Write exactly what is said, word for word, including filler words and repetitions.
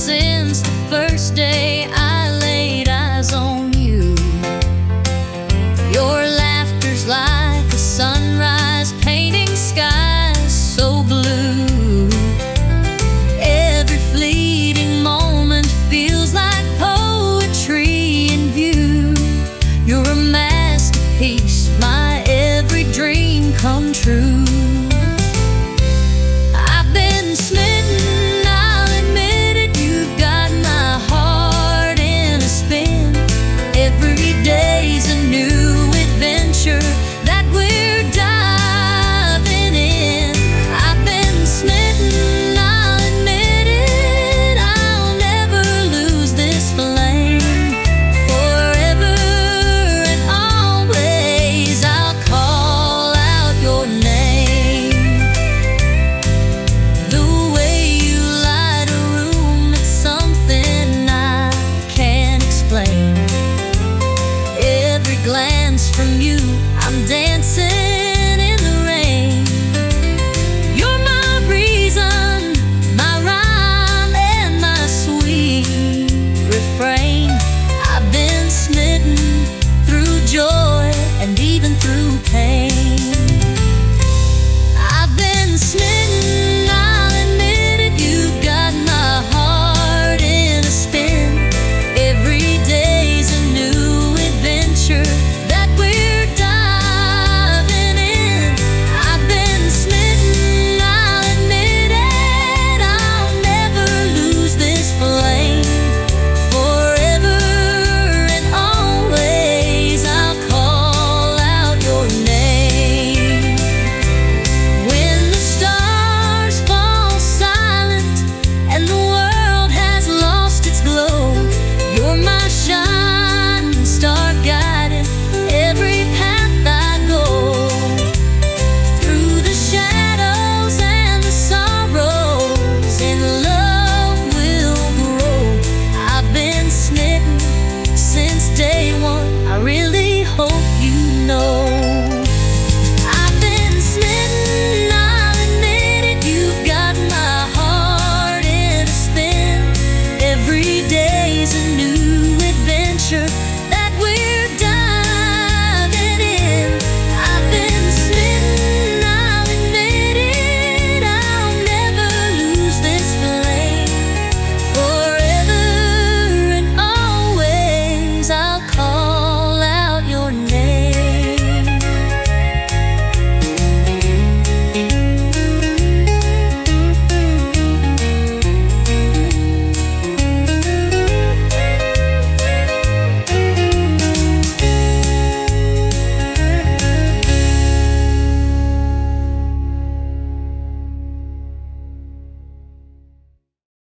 since the first day I laid eyes on you. Your laughter's like a sunrise painting skies so blue. Every fleeting moment feels like poetry in view. You're a masterpiece, my every dream come true. I've been smitten, I'll admit it. You've got my heart in a spin. Every day's a new adventure that we're diving in. I've been smitten, I'll admit it. I'll never lose this flame. Forever and always I'll call out your name. The way you light a room, it's something I can't explain. Every glance from you, I'm dancing in the rain. You're my reason, my rhyme, and my sweet refrain. I've been smitten through joy and even through pain. I've been smitten,